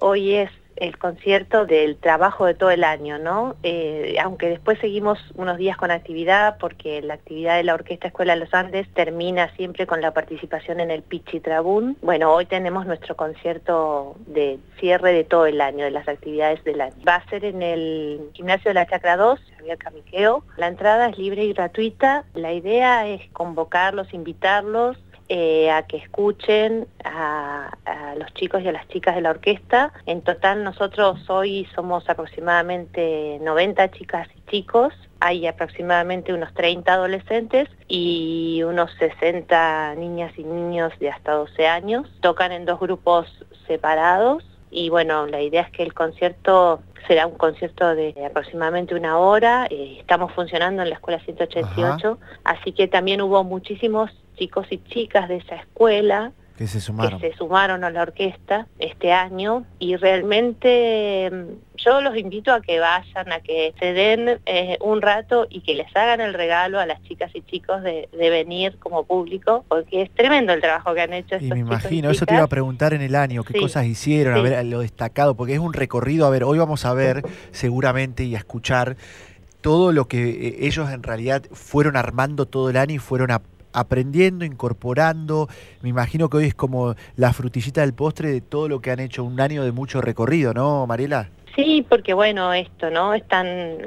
hoy es el concierto del trabajo de todo el año, ¿no? Aunque después seguimos unos días con actividad, porque la actividad de la Orquesta Escuela de los Andes termina siempre con la participación en el Pichi Trabún. Bueno, hoy tenemos nuestro concierto de cierre de todo el año, de las actividades del año. Va a ser en el Gimnasio de la Chacra 2, Javier Camiqueo. La entrada es libre y gratuita. La idea es convocarlos, invitarlos, a que escuchen a los chicos y a las chicas de la orquesta. En total nosotros hoy somos aproximadamente 90 chicas y chicos, hay aproximadamente unos 30 adolescentes y unos 60 niñas y niños de hasta 12 años. Tocan en 2 grupos separados y bueno, la idea es que el concierto será un concierto de aproximadamente 1 hora. Estamos funcionando en la escuela 188, así que también hubo muchísimos chicos y chicas de esa escuela que se sumaron a la orquesta este año, y realmente yo los invito a que vayan, a que se den un rato y que les hagan el regalo a las chicas y chicos de venir como público, porque es tremendo el trabajo que han hecho estos chicos. Y me imagino, y eso te iba a preguntar en el año, qué cosas hicieron, a ver lo destacado, porque es un recorrido. A ver, hoy vamos a ver seguramente y a escuchar todo lo que ellos en realidad fueron armando todo el año y fueron aprendiendo, incorporando. Me imagino que hoy es como la frutillita del postre de todo lo que han hecho, un año de mucho recorrido, ¿no, Mariela? Sí, porque bueno, esto, ¿no? Están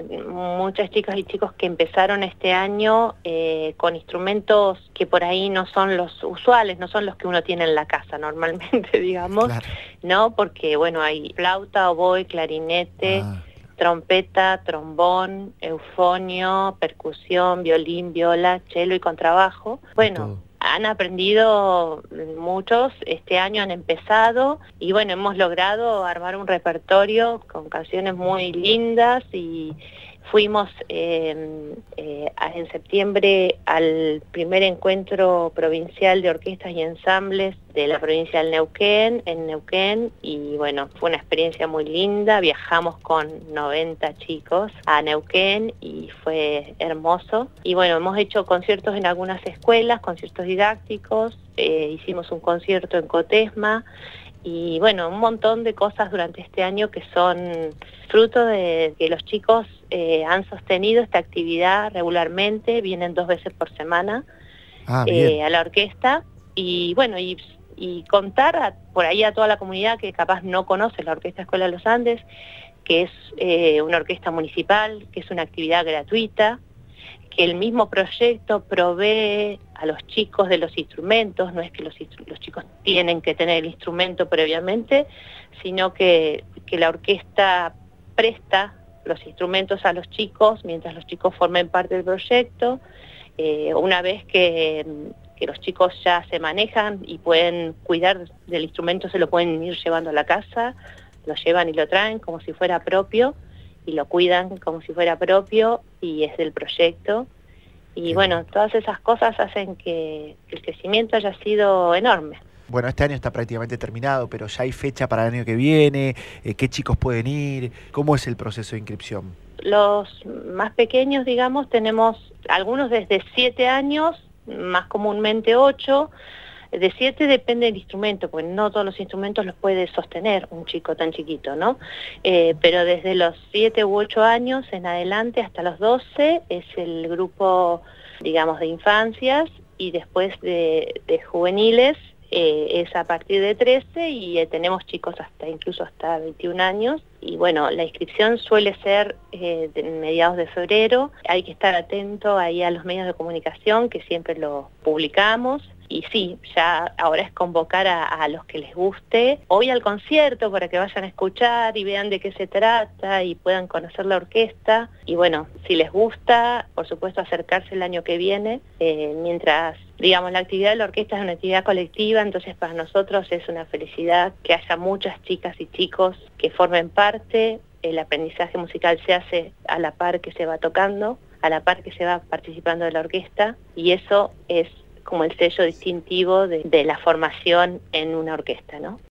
muchas chicas y chicos que empezaron este año con instrumentos que por ahí no son los usuales, no son los que uno tiene en la casa normalmente, digamos, claro. ¿No? Porque bueno, hay flauta, oboe, clarinete, trompeta, trombón, eufonio, percusión, violín, viola, cello y contrabajo. Bueno, han aprendido muchos, este año han empezado y bueno, hemos logrado armar un repertorio con canciones muy lindas y fuimos en septiembre al primer encuentro provincial de orquestas y ensambles de la provincia del Neuquén, en Neuquén, y bueno, fue una experiencia muy linda. Viajamos con 90 chicos a Neuquén y fue hermoso. Y bueno, hemos hecho conciertos en algunas escuelas, conciertos didácticos, hicimos un concierto en Cotesma, y bueno, un montón de cosas durante este año que son fruto de que los chicos han sostenido esta actividad regularmente, vienen 2 veces por semana a la orquesta, y bueno, y contar por ahí a toda la comunidad que capaz no conoce la Orquesta Escuela de los Andes, que es una orquesta municipal, que es una actividad gratuita, que el mismo proyecto provee a los chicos de los instrumentos. No es que los chicos tienen que tener el instrumento previamente, sino que la orquesta presta los instrumentos a los chicos mientras los chicos formen parte del proyecto. Una vez que los chicos ya se manejan y pueden cuidar del instrumento, se lo pueden ir llevando a la casa, lo llevan y lo traen como si fuera propio, y lo cuidan como si fuera propio y es del proyecto. Y bueno, todas esas cosas hacen que el crecimiento haya sido enorme. Bueno, este año está prácticamente terminado, pero ya hay fecha para el año que viene. ¿Qué chicos pueden ir? ¿Cómo es el proceso de inscripción? Los más pequeños, digamos, tenemos algunos desde 7 años, más comúnmente 8. De 7 depende del instrumento, porque no todos los instrumentos los puede sostener un chico tan chiquito, ¿no? Pero desde los 7 u 8 años en adelante hasta los 12 es el grupo, digamos, de infancias, y después de juveniles es a partir de 13, y tenemos chicos incluso hasta 21 años. Y bueno, la inscripción suele ser de mediados de febrero. Hay que estar atento ahí a los medios de comunicación, que siempre lo publicamos. Y sí, ya ahora es convocar a los que les guste hoy al concierto para que vayan a escuchar y vean de qué se trata y puedan conocer la orquesta. Y bueno, si les gusta, por supuesto, acercarse el año que viene, mientras, digamos, la actividad de la orquesta es una actividad colectiva, entonces para nosotros es una felicidad que haya muchas chicas y chicos que formen parte. El aprendizaje musical se hace a la par que se va tocando, a la par que se va participando de la orquesta, y eso es como el sello distintivo de la formación en una orquesta, ¿no?